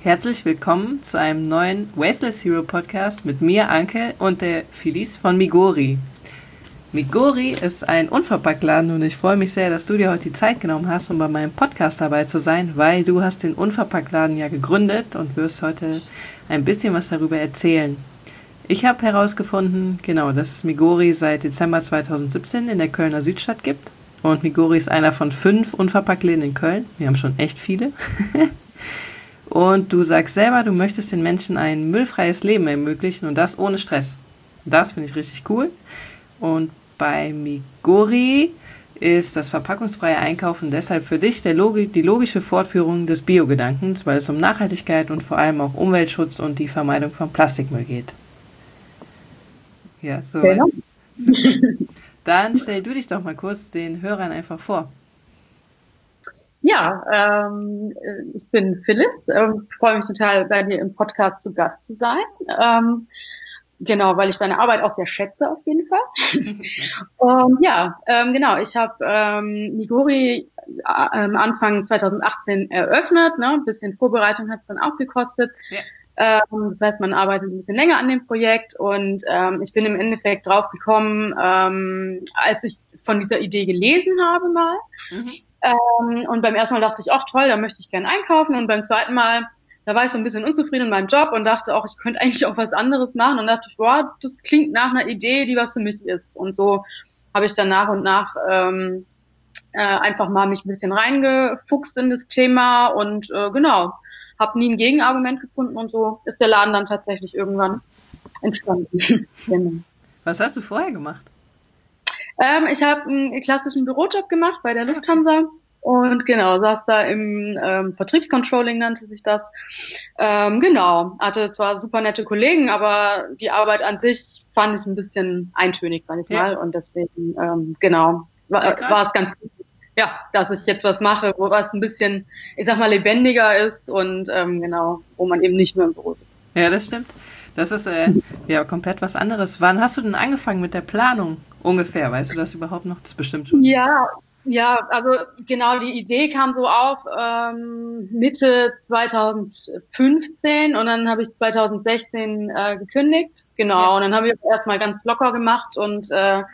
Herzlich willkommen zu einem neuen Wasteless Hero Podcast mit mir, Anke, und der Felice von Migori. Migori ist ein Unverpacktladen und ich freue mich sehr, dass du dir heute die Zeit genommen hast, um bei meinem Podcast dabei zu sein, weil du hast den Unverpacktladen ja gegründet und wirst heute ein bisschen was darüber erzählen. Ich habe herausgefunden, dass es Migori seit Dezember 2017 in der Kölner Südstadt gibt. Und Migori ist einer von 5 Unverpacktläden in Köln. Wir haben schon echt viele. Und du sagst selber, du möchtest den Menschen ein müllfreies Leben ermöglichen und das ohne Stress. Das finde ich richtig cool. Und bei Migori ist das verpackungsfreie Einkaufen deshalb für dich die logische Fortführung des Bio-Gedankens, weil es um Nachhaltigkeit und vor allem auch Umweltschutz und die Vermeidung von Plastikmüll geht. Ja, so. Genau. Dann stell du dich doch mal kurz den Hörern einfach vor. Ja, ich bin Phyllis, freue mich total, bei dir im Podcast zu Gast zu sein. Genau, weil ich deine Arbeit auch sehr schätze auf jeden Fall. Und ja, genau, ich habe Migori Anfang 2018 eröffnet. Ne? Ein bisschen Vorbereitung hat es dann auch gekostet. Ja. Das heißt, man arbeitet ein bisschen länger an dem Projekt und ich bin im Endeffekt drauf gekommen, als ich von dieser Idee gelesen habe mal. Und beim ersten Mal dachte ich, ach toll, da möchte ich gerne einkaufen. Und beim zweiten Mal, da war ich so ein bisschen unzufrieden in meinem Job und dachte auch, ich könnte eigentlich auch was anderes machen. Und dachte ich, wow, das klingt nach einer Idee, die was für mich ist. Und so habe ich dann nach und nach einfach mal mich ein bisschen reingefuchst in das Thema und genau, habe nie ein Gegenargument gefunden und so ist der Laden dann tatsächlich irgendwann entstanden. Genau. Was hast du vorher gemacht? Ich habe einen klassischen Bürojob gemacht bei der Lufthansa und genau, saß da im Vertriebscontrolling, nannte sich das. Genau, hatte zwar super nette Kollegen, aber die Arbeit an sich fand ich ein bisschen eintönig, sag ich mal. Und deswegen, genau, war es ganz gut, ja, dass ich jetzt was mache, wo was ein bisschen, ich sag mal, lebendiger ist und genau, wo man eben nicht nur im Büro sitzt. Ja, das stimmt. Das ist ja komplett was anderes. Wann hast du denn angefangen mit der Planung? Ungefähr, weißt du das überhaupt noch? Das ist bestimmt schon. Ja, also genau, die Idee kam so auf Mitte 2015 und dann habe ich 2016 gekündigt. Genau, und dann habe ich erstmal ganz locker gemacht und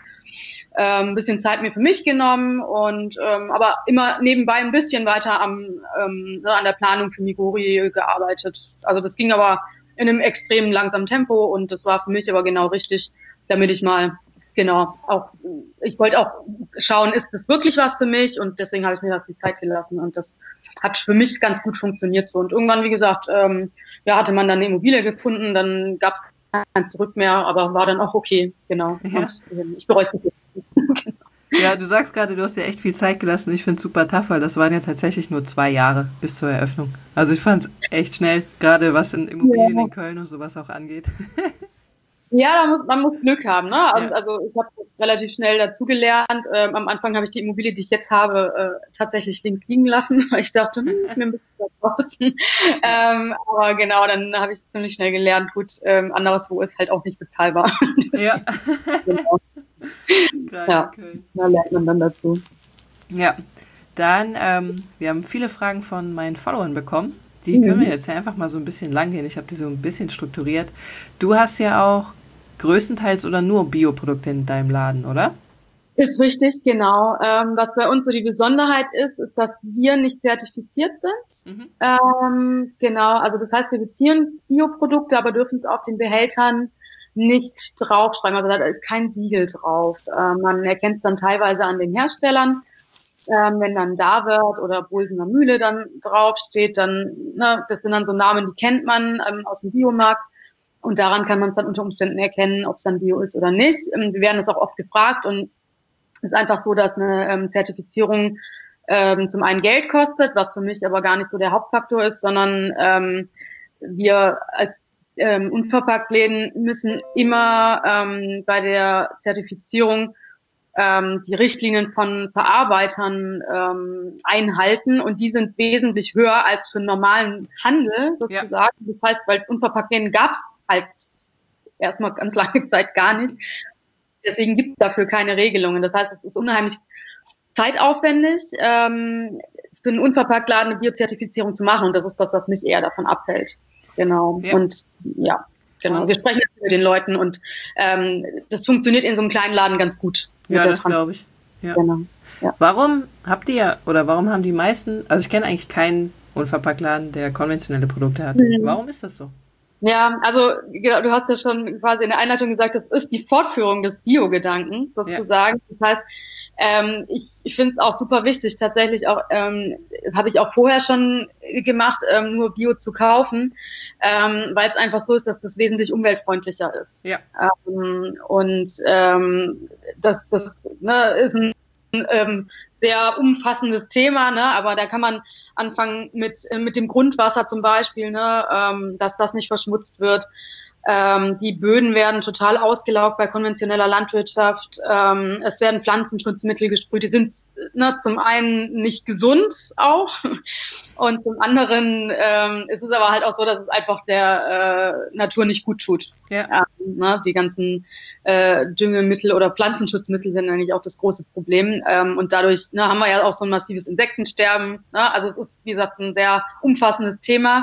ein bisschen Zeit mir für mich genommen und aber immer nebenbei ein bisschen weiter an der Planung für Migori gearbeitet. Also das ging aber in einem extrem langsamen Tempo und das war für mich aber genau richtig, damit ich mal ich wollte auch schauen, ist das wirklich was für mich und deswegen habe ich mir das die Zeit gelassen und das hat für mich ganz gut funktioniert so und irgendwann, wie gesagt, hatte man dann eine Immobilie gefunden, dann gab es kein Zurück mehr, aber war dann auch okay, genau. Ja. Und ich bereue es nicht. Ja, du sagst gerade, du hast dir echt viel Zeit gelassen. Ich finde es super tough, weil das waren ja tatsächlich nur 2 Jahre bis zur Eröffnung. Also ich fand es echt schnell, gerade was in Immobilien in Köln und sowas auch angeht. Ja, man muss Glück haben, ne? Also ich habe relativ schnell dazugelernt. Am Anfang habe ich die Immobilie, die ich jetzt habe, tatsächlich links liegen lassen, weil ich dachte, ist mir ein bisschen weit draußen. Aber genau, dann habe ich ziemlich schnell gelernt, gut, anderswo ist halt auch nicht bezahlbar. Ja. Genau. Ja, da lernt man dann dazu. Ja, dann, wir haben viele Fragen von meinen Followern bekommen. Die können wir jetzt ja einfach mal so ein bisschen lang gehen. Ich habe die so ein bisschen strukturiert. Du hast ja auch größtenteils oder nur Bioprodukte in deinem Laden, oder? Ist richtig, genau. Was bei uns so die Besonderheit ist, dass wir nicht zertifiziert sind. Genau, also das heißt, wir beziehen Bioprodukte, aber dürfen es auf den Behältern nicht draufschreiben. Also da ist kein Siegel drauf. Man erkennt es dann teilweise an den Herstellern. Wenn dann Davert oder Bulsener Mühle dann draufsteht, dann, das sind dann so Namen, die kennt man aus dem Biomarkt. Und daran kann man es dann unter Umständen erkennen, ob es dann Bio ist oder nicht. Wir werden das auch oft gefragt und es ist einfach so, dass eine Zertifizierung zum einen Geld kostet, was für mich aber gar nicht so der Hauptfaktor ist, sondern wir als Unverpacktläden müssen immer bei der Zertifizierung die Richtlinien von Verarbeitern einhalten und die sind wesentlich höher als für einen normalen Handel sozusagen. Ja. Das heißt, weil Unverpacktläden gab es halt erstmal ganz lange Zeit gar nicht. Deswegen gibt es dafür keine Regelungen. Das heißt, es ist unheimlich zeitaufwendig. Für für einen Unverpacktladen eine Biozertifizierung zu machen. Und das ist das, was mich eher davon abhält. Genau. Ja. Und ja, genau. Wir sprechen jetzt mit den Leuten und das funktioniert in so einem kleinen Laden ganz gut. Ja, das glaube ich. Ja. Genau. Ja. Warum haben die meisten, also ich kenne eigentlich keinen Unverpacktladen, der konventionelle Produkte hat. Warum ist das so? Ja, also du hast ja schon quasi in der Einleitung gesagt, das ist die Fortführung des Bio-Gedanken sozusagen. Ja. Das heißt, ich finde es auch super wichtig, tatsächlich auch, das habe ich auch vorher schon gemacht, nur Bio zu kaufen, weil es einfach so ist, dass das wesentlich umweltfreundlicher ist. Ja. Das ist ein sehr umfassendes Thema, ne? Aber da kann man anfangen mit dem Grundwasser zum Beispiel, ne? Dass das nicht verschmutzt wird. Die Böden werden total ausgelaugt bei konventioneller Landwirtschaft. Es werden Pflanzenschutzmittel gesprüht. Die sind zum einen nicht gesund auch und zum anderen ist es aber halt auch so, dass es einfach der Natur nicht gut tut. Ja. Die ganzen Düngemittel oder Pflanzenschutzmittel sind eigentlich auch das große Problem. Und dadurch haben wir ja auch so ein massives Insektensterben. Ne? Also es ist, wie gesagt, ein sehr umfassendes Thema.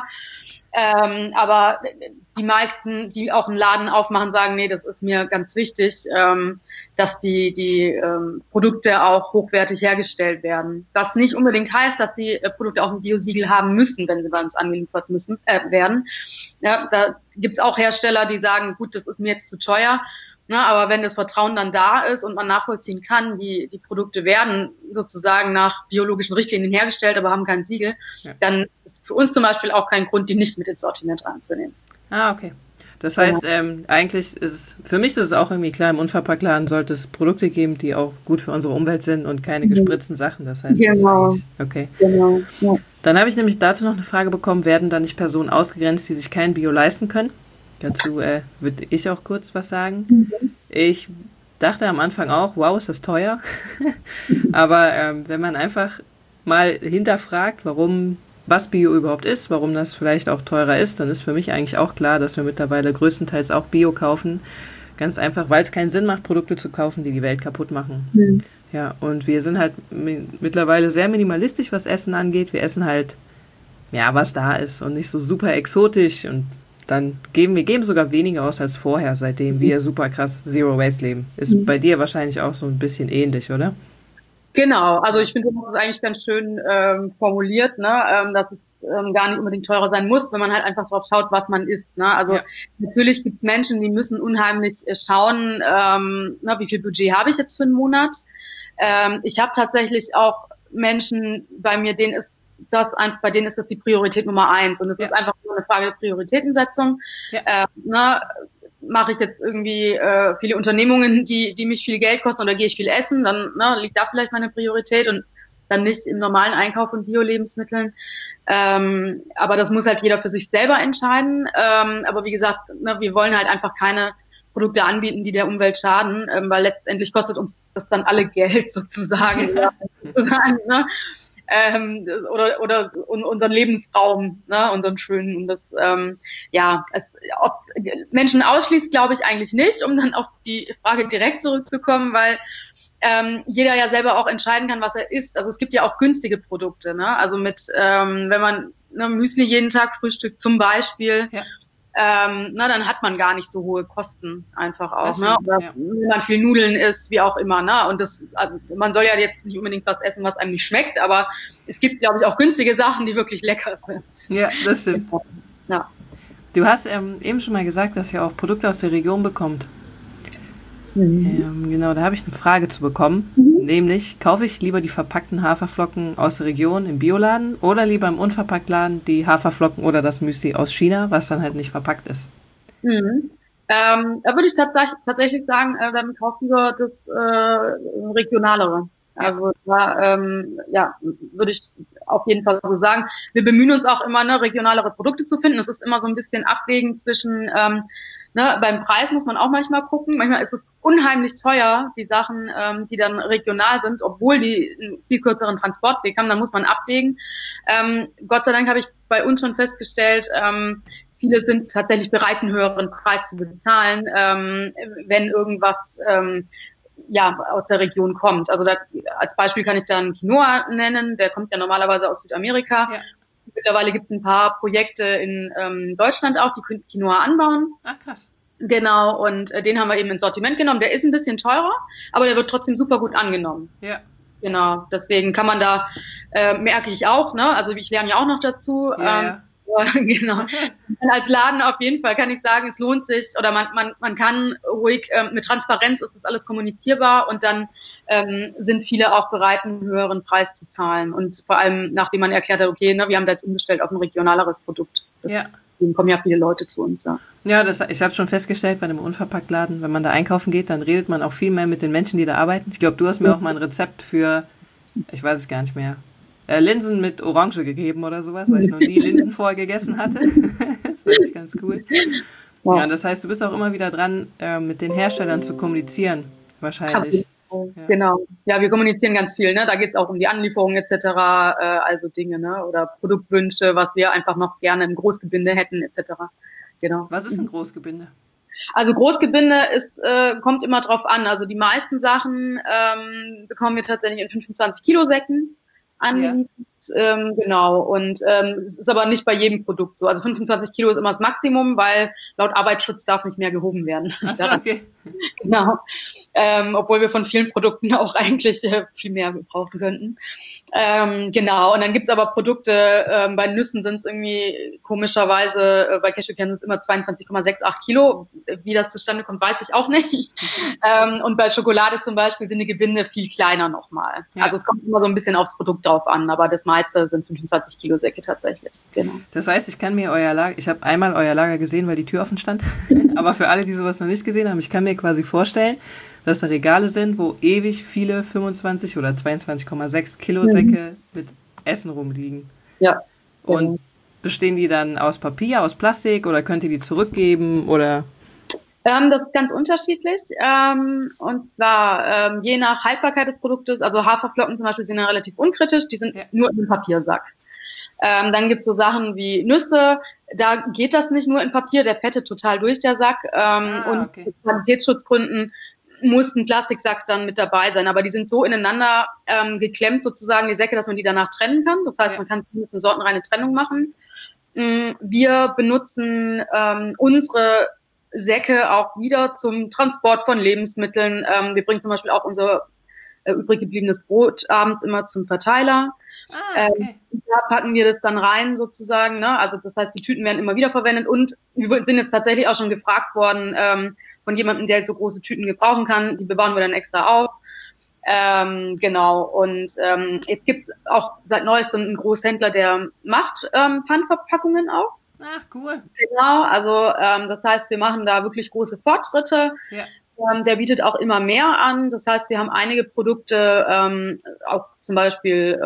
Aber die meisten, die auch einen Laden aufmachen, sagen, nee, das ist mir ganz wichtig, dass die Produkte auch hochwertig hergestellt werden. Was nicht unbedingt heißt, dass die Produkte auch ein Biosiegel haben müssen, wenn sie bei uns angeliefert werden. Ja, da gibt's auch Hersteller, die sagen, gut, das ist mir jetzt zu teuer. Na, aber wenn das Vertrauen dann da ist und man nachvollziehen kann, die Produkte werden sozusagen nach biologischen Richtlinien hergestellt, aber haben kein Siegel, dann ist für uns zum Beispiel auch kein Grund, die nicht mit ins Sortiment reinzunehmen. Ah, okay. Das heißt, eigentlich ist es, für mich ist es auch irgendwie klar, im Unverpacktladen sollte es Produkte geben, die auch gut für unsere Umwelt sind und keine gespritzten Sachen. Das heißt, genau. Okay. Genau. Ja. Dann habe ich nämlich dazu noch eine Frage bekommen, werden da nicht Personen ausgegrenzt, die sich kein Bio leisten können? Dazu würde ich auch kurz was sagen. Ich dachte am Anfang auch, wow, ist das teuer. Aber wenn man einfach mal hinterfragt, was Bio überhaupt ist, warum das vielleicht auch teurer ist, dann ist für mich eigentlich auch klar, dass wir mittlerweile größtenteils auch Bio kaufen. Ganz einfach, weil es keinen Sinn macht, Produkte zu kaufen, die die Welt kaputt machen. Ja, und wir sind halt mittlerweile sehr minimalistisch, was Essen angeht. Wir essen halt, was da ist und nicht so super exotisch und dann wir geben sogar weniger aus als vorher, seitdem wir super krass Zero Waste leben. Ist bei dir wahrscheinlich auch so ein bisschen ähnlich, oder? Genau, also ich finde, das ist eigentlich ganz schön formuliert, ne? Dass es gar nicht unbedingt teurer sein muss, wenn man halt einfach drauf schaut, was man isst. Ne? Also natürlich gibt's Menschen, die müssen unheimlich schauen, wie viel Budget habe ich jetzt für einen Monat. Ich habe tatsächlich auch Menschen bei mir, bei denen ist das die Priorität Nummer 1 und es ist einfach nur eine Frage der Prioritätensetzung. Mache ich jetzt irgendwie viele Unternehmungen, die mich viel Geld kosten oder gehe ich viel essen, dann liegt da vielleicht meine Priorität und dann nicht im normalen Einkauf von Bio-Lebensmitteln. Aber das muss halt jeder für sich selber entscheiden. Aber wie gesagt, wir wollen halt einfach keine Produkte anbieten, die der Umwelt schaden, weil letztendlich kostet uns das dann alle Geld sozusagen. Ne? Oder unseren Lebensraum, ne, unseren schönen. Und das, ob Menschen ausschließt, glaube ich eigentlich nicht, um dann auf die Frage direkt zurückzukommen, weil jeder ja selber auch entscheiden kann, was er isst. Also es gibt ja auch günstige Produkte, ne? Also wenn man Müsli jeden Tag frühstückt zum Beispiel, dann hat man gar nicht so hohe Kosten einfach auch, ne? Oder wenn man viel Nudeln isst, wie auch immer, ne? Und man soll ja jetzt nicht unbedingt was essen, was einem nicht schmeckt, aber es gibt, glaube ich, auch günstige Sachen, die wirklich lecker sind. Ja, das stimmt. Ja. Du hast eben schon mal gesagt, dass ihr auch Produkte aus der Region bekommt. Genau, da habe ich eine Frage zu bekommen, nämlich, kaufe ich lieber die verpackten Haferflocken aus der Region im Bioladen oder lieber im Unverpacktladen die Haferflocken oder das Müsli aus China, was dann halt nicht verpackt ist? Da würde ich tatsächlich sagen, dann kauf lieber das Regionalere. Also da würde ich auf jeden Fall so sagen. Wir bemühen uns auch immer, regionalere Produkte zu finden. Es ist immer so ein bisschen abwägen zwischen beim Preis muss man auch manchmal gucken. Manchmal ist es unheimlich teuer, die Sachen, die dann regional sind, obwohl die einen viel kürzeren Transportweg haben. Dann muss man abwägen. Gott sei Dank habe ich bei uns schon festgestellt, viele sind tatsächlich bereit, einen höheren Preis zu bezahlen, wenn irgendwas ja, aus der Region kommt. Also als Beispiel kann ich da einen Quinoa nennen, der kommt ja normalerweise aus Südamerika. Ja. Mittlerweile gibt es ein paar Projekte in Deutschland auch, die Quinoa anbauen. Ach, krass. Genau, und den haben wir eben ins Sortiment genommen. Der ist ein bisschen teurer, aber der wird trotzdem super gut angenommen. Ja. Genau, deswegen kann man da, merke ich auch, ne? Also ich lerne ja auch noch dazu. Ja. Genau. Als Laden auf jeden Fall kann ich sagen, es lohnt sich oder man kann ruhig, mit Transparenz ist das alles kommunizierbar und dann sind viele auch bereit, einen höheren Preis zu zahlen. Und vor allem, nachdem man erklärt hat, okay, ne, wir haben da jetzt umgestellt auf ein regionaleres Produkt. Deswegen kommen ja viele Leute zu uns. Ja, ich habe schon festgestellt, bei einem Unverpacktladen, wenn man da einkaufen geht, dann redet man auch viel mehr mit den Menschen, die da arbeiten. Ich glaube, du hast mir auch mal ein Rezept für, ich weiß es gar nicht mehr, Linsen mit Orange gegeben oder sowas, weil ich noch nie Linsen vorher gegessen hatte. Das fand ich ganz cool. Ja, das heißt, du bist auch immer wieder dran, mit den Herstellern zu kommunizieren, wahrscheinlich. Ja. Genau. Ja, wir kommunizieren ganz viel, ne? Da geht es auch um die Anlieferung etc., also Dinge, ne? Oder Produktwünsche, was wir einfach noch gerne im Großgebinde hätten etc. Genau. Was ist ein Großgebinde? Also Großgebinde kommt immer drauf an. Also die meisten Sachen bekommen wir tatsächlich in 25 Kilo Säcken angeliefert. Ja. Genau. Und es ist aber nicht bei jedem Produkt so. Also 25 Kilo ist immer das Maximum, weil laut Arbeitsschutz darf nicht mehr gehoben werden. Ach so, okay. Genau. Obwohl wir von vielen Produkten auch eigentlich viel mehr brauchen könnten. Genau. Und dann gibt's aber Produkte, bei Nüssen sind es irgendwie komischerweise, bei Cashewkernen sind es immer 22,68 Kilo. Wie das zustande kommt, weiß ich auch nicht. Und bei Schokolade zum Beispiel sind die Gebinde viel kleiner nochmal. Ja. Also es kommt immer so ein bisschen aufs Produkt drauf an, aber das meiste sind 25 Kilo Säcke tatsächlich. Genau. Das heißt, ich kann mir ich habe einmal euer Lager gesehen, weil die Tür offen stand. Aber für alle, die sowas noch nicht gesehen haben, ich kann mir quasi vorstellen, dass da Regale sind, wo ewig viele 25 oder 22,6 Kilo Säcke mit Essen rumliegen. Ja. Und bestehen die dann aus Papier, aus Plastik oder könnt ihr die zurückgeben oder? Das ist ganz unterschiedlich. Und zwar je nach Haltbarkeit des Produktes, also Haferflocken zum Beispiel sind ja relativ unkritisch, die sind nur in einem Papiersack. Dann gibt's so Sachen wie Nüsse, da geht das nicht nur in Papier, der fettet total durch, der Sack. Und aus Qualitätsschutzgründen muss ein Plastiksack dann mit dabei sein. Aber die sind so ineinander geklemmt sozusagen, die Säcke, dass man die danach trennen kann. Das heißt, man kann mit einer sortenreine Trennung machen. Wir benutzen unsere Säcke auch wieder zum Transport von Lebensmitteln. Wir bringen zum Beispiel auch unser übrig gebliebenes Brot abends immer zum Verteiler. Okay. Da packen wir das dann rein sozusagen. Ne? Also das heißt, die Tüten werden immer wieder verwendet und wir sind jetzt tatsächlich auch schon gefragt worden von jemandem, der jetzt so große Tüten gebrauchen kann. Die bewahren wir dann extra auf. Genau. Und jetzt gibt's auch seit neuestem einen Großhändler, der macht Pfandverpackungen auch. Ach, cool. Genau, also das heißt, wir machen da wirklich große Fortschritte. Ja. Der bietet auch immer mehr an. Das heißt, wir haben einige Produkte, auch zum Beispiel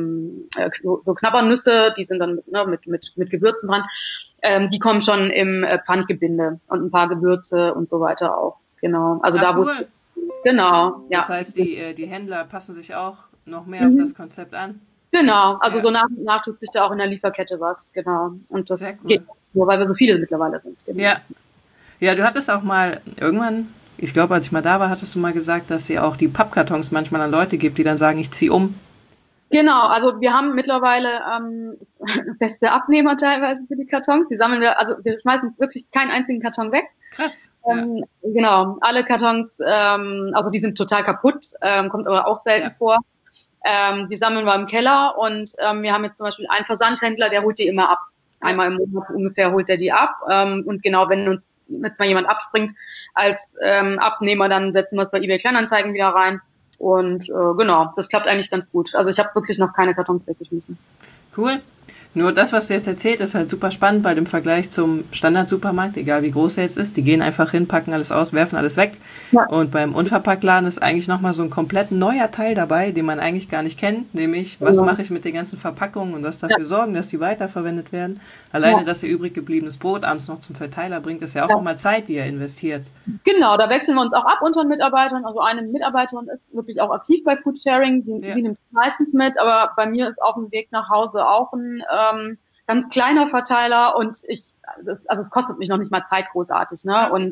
so Knabbernüsse, die sind dann mit Gewürzen dran. Die kommen schon im Pfandgebinde und ein paar Gewürze und so weiter auch. Genau. Also cool. Genau. Ja. Das heißt, die Händler passen sich auch noch mehr auf das Konzept an. Genau, also so nach und nach tut sich da auch in der Lieferkette was, genau. Und das geht nur, weil wir so viele mittlerweile sind. Genau. Ja, du hattest auch mal irgendwann, ich glaube, als ich mal da war, hattest du mal gesagt, dass ihr auch die Pappkartons manchmal an Leute gibt, die dann sagen, ich ziehe um. Genau, also wir haben mittlerweile feste Abnehmer teilweise für die Kartons. Die sammeln wir, also wir schmeißen wirklich keinen einzigen Karton weg. Krass. Genau, alle Kartons, also die sind total kaputt, kommt aber auch selten vor. Die sammeln wir im Keller und wir haben jetzt zum Beispiel einen Versandhändler, der holt die immer ab. Einmal im Monat ungefähr holt er die ab. Und genau, wenn uns jetzt mal jemand abspringt als Abnehmer, dann setzen wir es bei eBay Kleinanzeigen wieder rein. Und genau, das klappt eigentlich ganz gut. Also ich habe wirklich noch keine Kartons weggeschmissen. Cool. Nur das, was du jetzt erzählt, ist halt super spannend, weil im Vergleich zum Standard-Supermarkt, egal wie groß er jetzt ist, die gehen einfach hin, packen alles aus, werfen alles weg. Ja. Und beim Unverpacktladen ist eigentlich nochmal so ein komplett neuer Teil dabei, den man eigentlich gar nicht kennt, nämlich, was mache ich mit den ganzen Verpackungen und was dafür sorgen, dass die weiterverwendet werden. Alleine, dass ihr übrig gebliebenes Brot abends noch zum Verteiler bringt, ist ja auch nochmal Zeit, die ihr investiert. Genau, da wechseln wir uns auch ab unter den Mitarbeitern. Also eine Mitarbeiterin ist wirklich auch aktiv bei Foodsharing, die nimmt meistens mit, aber bei mir ist auf dem Weg nach Hause auch ein ganz kleiner Verteiler und es kostet mich noch nicht mal Zeit großartig, ne? Und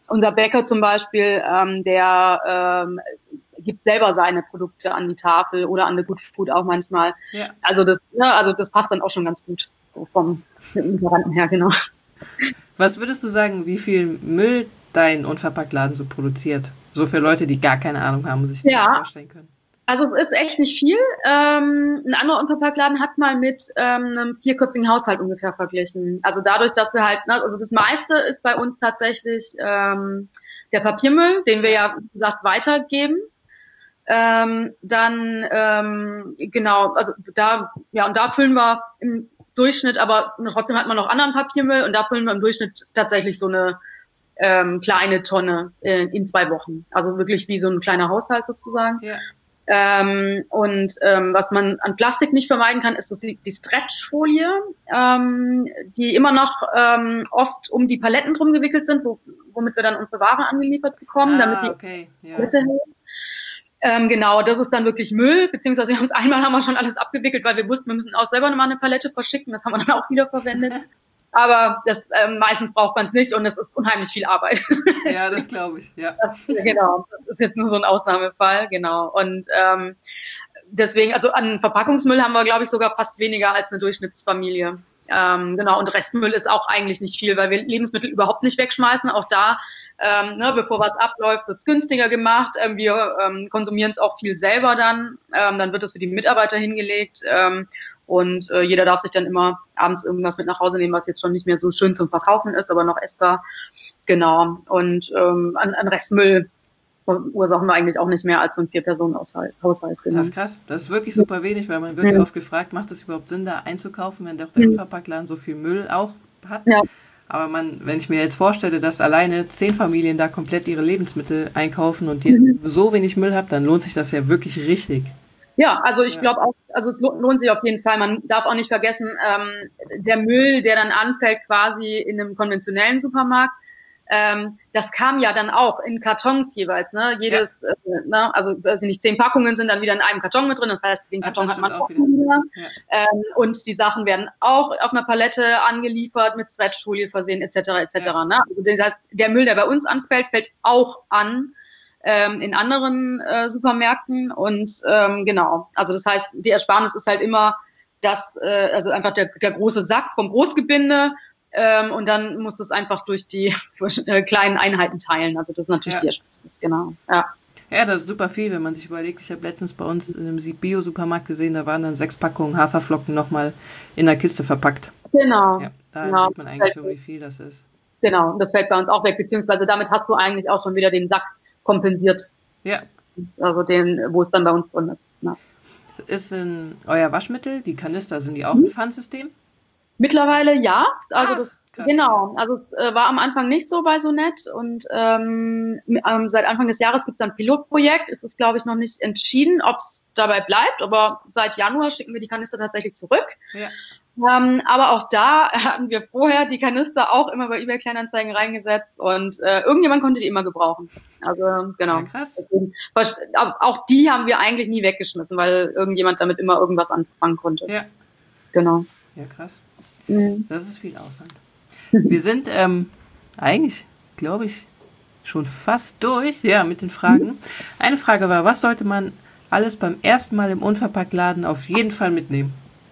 unser Bäcker zum Beispiel, der gibt selber seine Produkte an die Tafel oder an der Good Food auch manchmal. Ja. Also das passt dann auch schon ganz gut so vom Lieferanten her, genau. Was würdest du sagen, wie viel Müll dein Unverpacktladen so produziert? So für Leute, die gar keine Ahnung haben und sich das vorstellen können. Also es ist echt nicht viel. Ein anderer Unverpacktladen hat es mal mit einem 4-köpfigen Haushalt ungefähr verglichen. Also dadurch, dass wir halt, also das meiste ist bei uns tatsächlich der Papiermüll, den wir ja, wie gesagt, weitergeben. Genau, also da füllen wir im Durchschnitt, aber trotzdem hat man noch anderen Papiermüll und da füllen wir im Durchschnitt tatsächlich so eine kleine Tonne in 2 Wochen. Also wirklich wie so ein kleiner Haushalt sozusagen. Ja. Was man an Plastik nicht vermeiden kann, ist so die Stretchfolie, die immer noch oft um die Paletten drum gewickelt sind, womit wir dann unsere Ware angeliefert bekommen, damit die Palette hält. Genau, das ist dann wirklich Müll, beziehungsweise haben wir schon alles abgewickelt, weil wir wussten, wir müssen auch selber nochmal eine Palette verschicken, das haben wir dann auch wieder verwendet. Aber meistens braucht man es nicht und es ist unheimlich viel Arbeit. Ja, das glaube ich, ja. Genau, das ist jetzt nur so ein Ausnahmefall, genau. Und deswegen, also an Verpackungsmüll haben wir, glaube ich, sogar fast weniger als eine Durchschnittsfamilie. Genau, und Restmüll ist auch eigentlich nicht viel, weil wir Lebensmittel überhaupt nicht wegschmeißen. Auch da, bevor was abläuft, wird es günstiger gemacht. Wir konsumieren es auch viel selber dann. Dann wird es für die Mitarbeiter hingelegt. Und jeder darf sich dann immer abends irgendwas mit nach Hause nehmen, was jetzt schon nicht mehr so schön zum Verkaufen ist, aber noch essbar. Genau. Und an Restmüll verursachen wir eigentlich auch nicht mehr als so ein 4-Personen-Haushalt. Genau. Das ist krass. Das ist wirklich super wenig, weil man wirklich oft gefragt, macht es überhaupt Sinn, da einzukaufen, wenn der Unverpacktladen so viel Müll auch hat? Ja. Aber wenn ich mir jetzt vorstelle, dass alleine 10 Familien da komplett ihre Lebensmittel einkaufen und ihr so wenig Müll habt, dann lohnt sich das ja wirklich richtig. Ja, also ich glaube auch, also es lohnt sich auf jeden Fall. Man darf auch nicht vergessen, der Müll, der dann anfällt quasi in einem konventionellen Supermarkt, das kam ja dann auch in Kartons jeweils, ne? Also weiß ich nicht, 10 Packungen sind dann wieder in einem Karton mit drin, das heißt, den Karton hat man auch wieder. Ja. Und die Sachen werden auch auf einer Palette angeliefert, mit Stretchfolie versehen, etc. Ja. Ne? Also das heißt, der Müll, der bei uns anfällt, fällt auch an in anderen Supermärkten und genau, also das heißt, die Ersparnis ist halt immer also einfach der große Sack vom Großgebinde und dann muss das einfach durch die kleinen Einheiten teilen, also das ist natürlich die Ersparnis, genau, ja. Ja, das ist super viel, wenn man sich überlegt, ich habe letztens bei uns in einem Bio-Supermarkt gesehen, da waren dann 6 Packungen Haferflocken nochmal in der Kiste verpackt. Genau. Ja, da sieht man eigentlich schon, wie viel das ist. Genau, das fällt bei uns auch weg, beziehungsweise damit hast du eigentlich auch schon wieder den Sack kompensiert. Ja. Also wo es dann bei uns drin ist. Ja. Ist euer Waschmittel, die Kanister, sind die auch ein Pfandsystem? Mittlerweile ja. Also genau. Also es war am Anfang nicht so bei Sonet und seit Anfang des Jahres gibt es ein Pilotprojekt. Es ist, glaube ich, noch nicht entschieden, ob es dabei bleibt, aber seit Januar schicken wir die Kanister tatsächlich zurück. Ja. Aber auch da hatten wir vorher die Kanister auch immer bei eBay Kleinanzeigen reingesetzt und irgendjemand konnte die immer gebrauchen. Also genau. Ja, krass. Deswegen, auch die haben wir eigentlich nie weggeschmissen, weil irgendjemand damit immer irgendwas anfangen konnte. Ja. Genau. Ja, krass. Das ist viel Aufwand. Wir sind eigentlich, glaube ich, schon fast durch, mit den Fragen. Eine Frage war, was sollte man alles beim ersten Mal im Unverpacktladen auf jeden Fall mitnehmen?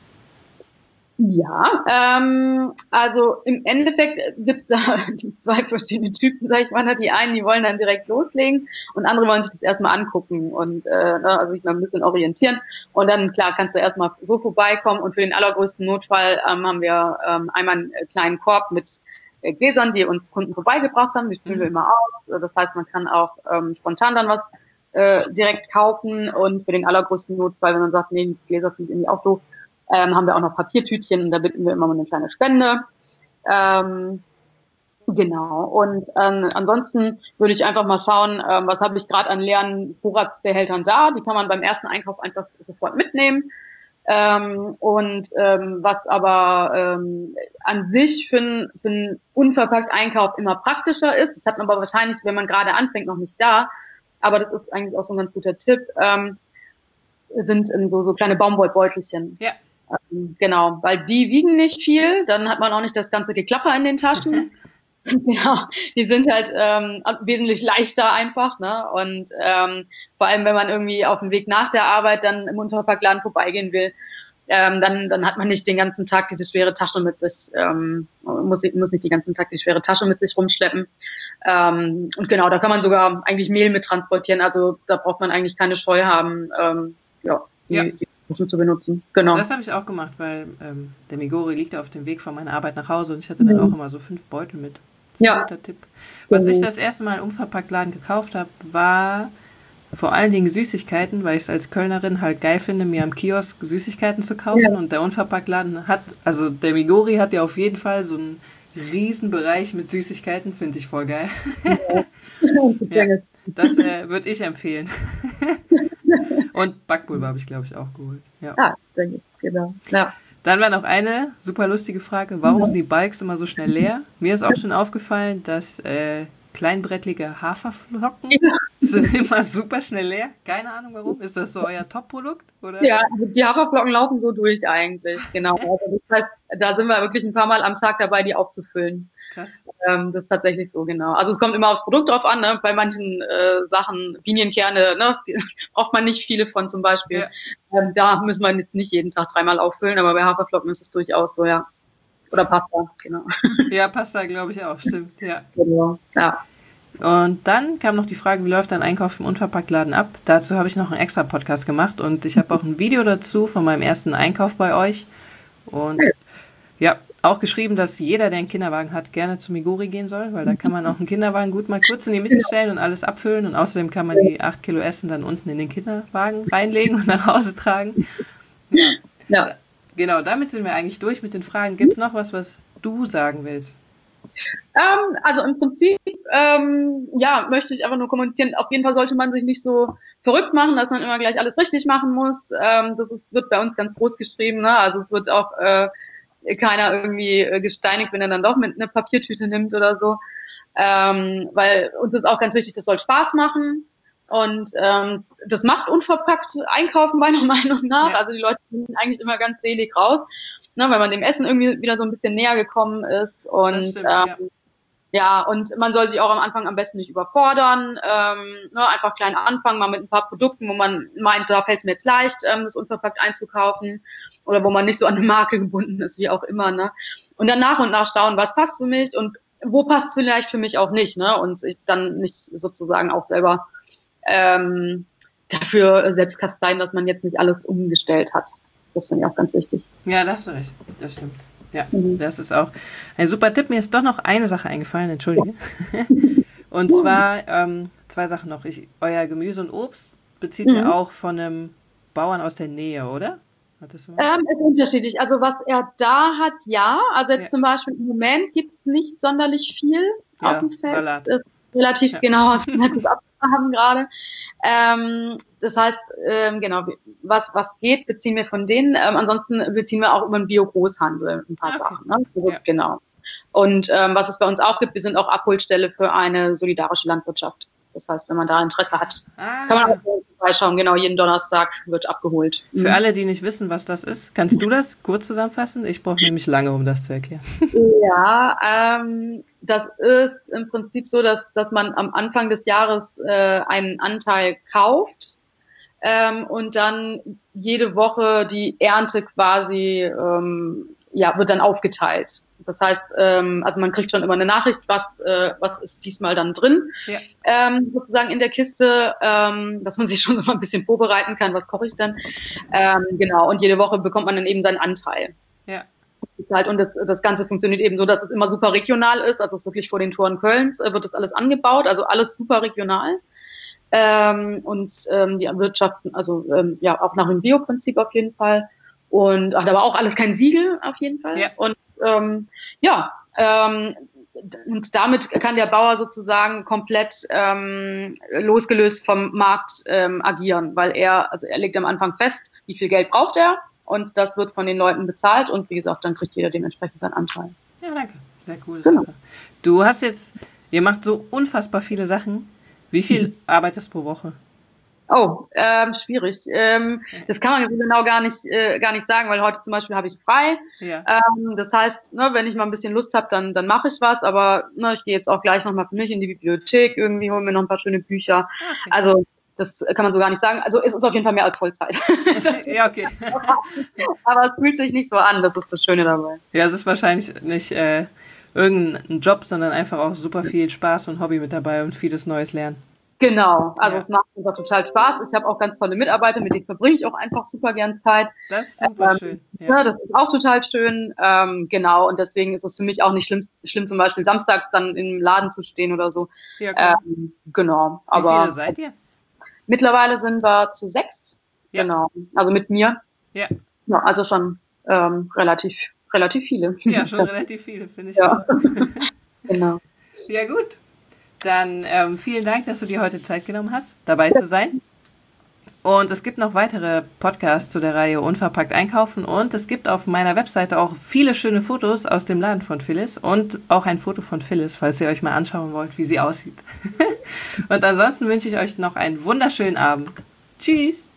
Ja, also im Endeffekt gibt's da die 2 verschiedene Typen, sag ich mal. Die einen, die wollen dann direkt loslegen und andere wollen sich das erstmal angucken und also sich mal ein bisschen orientieren. Und dann, klar, kannst du erstmal so vorbeikommen und für den allergrößten Notfall haben wir einmal einen kleinen Korb mit Gläsern, die uns Kunden vorbeigebracht haben. Die spülen wir immer aus. Das heißt, man kann auch spontan dann was direkt kaufen und für den allergrößten Notfall, wenn man sagt, nee, die Gläser finde ich irgendwie auch doof, haben wir auch noch Papiertütchen und da bitten wir immer mal eine kleine Spende. Genau. Und ansonsten würde ich einfach mal schauen, was habe ich gerade an leeren Vorratsbehältern da. Die kann man beim ersten Einkauf einfach sofort mitnehmen. Was aber an sich für einen unverpackt Einkauf immer praktischer ist, das hat man aber wahrscheinlich, wenn man gerade anfängt, noch nicht da, aber das ist eigentlich auch so ein ganz guter Tipp, sind so kleine Baumwollbeutelchen. Ja. Genau, weil die wiegen nicht viel, dann hat man auch nicht das ganze Geklapper in den Taschen. Genau, die sind halt wesentlich leichter einfach, ne? Und vor allem, wenn man irgendwie auf dem Weg nach der Arbeit dann im Unverpacktladen vorbeigehen will, dann hat man nicht den ganzen Tag diese schwere Tasche mit sich, muss nicht den ganzen Tag die schwere Tasche mit sich rumschleppen. Und genau, da kann man sogar eigentlich Mehl mit transportieren, also da braucht man eigentlich keine Scheu haben, die Taschen zu benutzen. Genau. Das habe ich auch gemacht, weil der Migori liegt auf dem Weg von meiner Arbeit nach Hause und ich hatte dann auch immer so 5 Beutel mit. Das ist ein guter Tipp. Was ich das erste Mal im Unverpacktladen gekauft habe, war vor allen Dingen Süßigkeiten, weil ich es als Kölnerin halt geil finde, mir am Kiosk Süßigkeiten zu kaufen. Ja. Und der Unverpacktladen hat, also der Migori hat ja auf jeden Fall so einen riesen Bereich mit Süßigkeiten, finde ich voll geil. Ja, das würde ich empfehlen. Und Backpulver habe ich, glaube ich, auch geholt. Ja, genau. Ja. Dann war noch eine super lustige Frage. Warum sind die Bikes immer so schnell leer? Mir ist auch schon aufgefallen, dass kleinbrettlige Haferflocken sind immer super schnell leer. Keine Ahnung warum. Ist das so euer Top-Produkt? Oder? Ja, also die Haferflocken laufen so durch eigentlich. Genau. Also das heißt, da sind wir wirklich ein paar Mal am Tag dabei, die aufzufüllen. Krass. Das ist tatsächlich so, genau. Also es kommt immer aufs Produkt drauf an, ne? Bei manchen Sachen, Pinienkerne, ne? Braucht man nicht viele von zum Beispiel. Ja. Da müssen wir nicht jeden Tag 3-mal auffüllen, aber bei Haferflocken ist es durchaus so, ja. Oder Pasta, genau. Ja, Pasta glaube ich auch, stimmt, ja. Genau, ja. Und dann kam noch die Frage, wie läuft dein Einkauf im Unverpacktladen ab? Dazu habe ich noch einen extra Podcast gemacht und ich habe auch ein Video dazu von meinem ersten Einkauf bei euch. Und ja, auch geschrieben, dass jeder, der einen Kinderwagen hat, gerne zu Migori gehen soll, weil da kann man auch einen Kinderwagen gut mal kurz in die Mitte stellen und alles abfüllen. Und außerdem kann man die 8 Kilo Essen dann unten in den Kinderwagen reinlegen und nach Hause tragen. Ja. Genau, damit sind wir eigentlich durch mit den Fragen. Gibt es noch was du sagen willst? Also im Prinzip, möchte ich einfach nur kommunizieren. Auf jeden Fall sollte man sich nicht so verrückt machen, dass man immer gleich alles richtig machen muss. Wird bei uns ganz groß geschrieben, ne? Also es wird auch keiner irgendwie gesteinigt, wenn er dann doch mit einer Papiertüte nimmt oder so. Weil uns ist auch ganz wichtig, das soll Spaß machen. Und das macht unverpackt Einkaufen meiner Meinung nach. Ja. Also die Leute sind eigentlich immer ganz selig raus, ne, weil man dem Essen irgendwie wieder so ein bisschen näher gekommen ist. Und stimmt, und man soll sich auch am Anfang am besten nicht überfordern. Einfach klein anfangen, mal mit ein paar Produkten, wo man meint, da fällt es mir jetzt leicht, das unverpackt einzukaufen. Oder wo man nicht so an eine Marke gebunden ist, wie auch immer. Ne? Und dann nach und nach schauen, was passt für mich und wo passt vielleicht für mich auch nicht. Ne? Und sich dann nicht sozusagen auch selber dafür selbst kasteien, dass man jetzt nicht alles umgestellt hat. Das finde ich auch ganz wichtig. Ja, da hast du recht. Das stimmt. Ja, das ist auch ein super Tipp. Mir ist doch noch eine Sache eingefallen, entschuldige. Und zwar 2 Sachen noch. Euer Gemüse und Obst bezieht ihr auch von einem Bauern aus der Nähe, oder? Ist unterschiedlich. Also was er da hat, ja. Also jetzt zum Beispiel im Moment gibt es nicht sonderlich viel auf dem Feld. Salat. Ist relativ genau, was wir das haben gerade. Das heißt, genau, was geht, beziehen wir von denen. Ansonsten beziehen wir auch über den Bio-Großhandel ein paar Sachen. Ne? Also, genau. Und was es bei uns auch gibt, wir sind auch Abholstelle für eine solidarische Landwirtschaft. Das heißt, wenn man da Interesse hat, kann man auch vorbeischauen. Genau, jeden Donnerstag wird abgeholt. Für alle, die nicht wissen, was das ist, kannst du das kurz zusammenfassen? Ich brauche nämlich lange, um das zu erklären. Ja, das ist im Prinzip so, dass man am Anfang des Jahres einen Anteil kauft und dann jede Woche die Ernte quasi wird dann aufgeteilt. Das heißt, also man kriegt schon immer eine Nachricht, was ist diesmal dann drin, sozusagen in der Kiste, dass man sich schon so mal ein bisschen vorbereiten kann, was koche ich dann. Genau, und jede Woche bekommt man dann eben seinen Anteil. Ja. Und das Ganze funktioniert eben so, dass es immer super regional ist, also es ist wirklich vor den Toren Kölns, wird das alles angebaut, also alles super regional. Die wirtschaften, also auch nach dem Bioprinzip auf jeden Fall. Und hat aber auch alles kein Siegel auf jeden Fall. Ja. Und und damit kann der Bauer sozusagen komplett losgelöst vom Markt agieren, weil er legt am Anfang fest, wie viel Geld braucht er und das wird von den Leuten bezahlt und wie gesagt, dann kriegt jeder dementsprechend seinen Anteil. Ja, danke. Sehr cool. Genau. Ihr macht so unfassbar viele Sachen. Wie viel arbeitest pro Woche? Oh, schwierig. Das kann man so genau gar nicht sagen, weil heute zum Beispiel habe ich frei. Ja. Das heißt, ne, wenn ich mal ein bisschen Lust habe, dann mache ich was. Aber ne, ich gehe jetzt auch gleich nochmal für mich in die Bibliothek, irgendwie holen mir noch ein paar schöne Bücher. Okay. Also das kann man so gar nicht sagen. Also es ist auf jeden Fall mehr als Vollzeit. Ja, okay. Aber es fühlt sich nicht so an, das ist das Schöne dabei. Ja, es ist wahrscheinlich nicht irgendein Job, sondern einfach auch super viel Spaß und Hobby mit dabei und vieles Neues lernen. Genau, also es macht einfach total Spaß. Ich habe auch ganz tolle Mitarbeiter, mit denen verbringe ich auch einfach super gern Zeit. Das ist super schön. Ja. Das ist auch total schön. Genau, und deswegen ist es für mich auch nicht schlimm zum Beispiel samstags dann im Laden zu stehen oder so. Ja, genau. Wie viele seid ihr? Mittlerweile sind wir zu 6. Ja. Genau, also mit mir. Ja. Ja, also schon relativ viele. Ja, schon relativ viele, finde ich ja. auch. Genau. Ja, gut. Dann vielen Dank, dass du dir heute Zeit genommen hast, dabei zu sein. Und es gibt noch weitere Podcasts zu der Reihe Unverpackt einkaufen. Und es gibt auf meiner Webseite auch viele schöne Fotos aus dem Laden von Phyllis. Und auch ein Foto von Phyllis, falls ihr euch mal anschauen wollt, wie sie aussieht. Und ansonsten wünsche ich euch noch einen wunderschönen Abend. Tschüss!